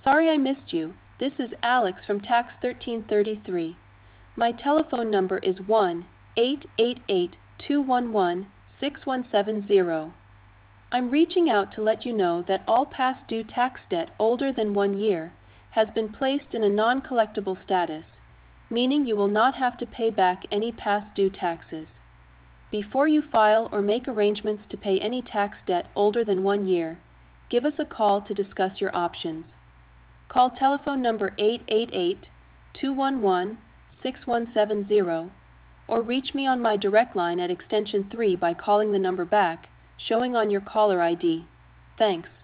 Sorry I missed you. This is Alex from Tax 1333. My telephone number is 1-888-211-6170. I'm reaching out to let you know that all past due tax debt older than 1 year has been placed in a non-collectible status, meaning you will not have to pay back any past due taxes. Before you file or make arrangements to pay any tax debt older than 1 year, give us a call to discuss your options. Call telephone number 888-211-6170 or reach me on my direct line at extension 3 by calling the number back, showing on your caller ID. Thanks.